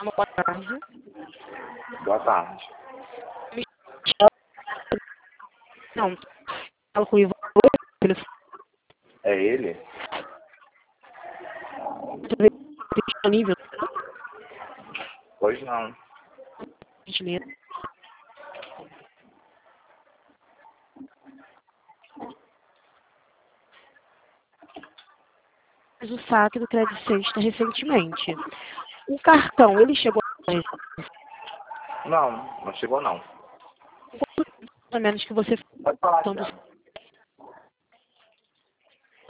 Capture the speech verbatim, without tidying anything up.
Boa tarde. Boa tarde. Não, falo com o Ivan. É ele? Disponível. Pois não. Gentileza. Mas o saque do crédito sexta recentemente. O cartão, ele chegou Não, não chegou não. a menos que você Pode falar, então, do Thiago.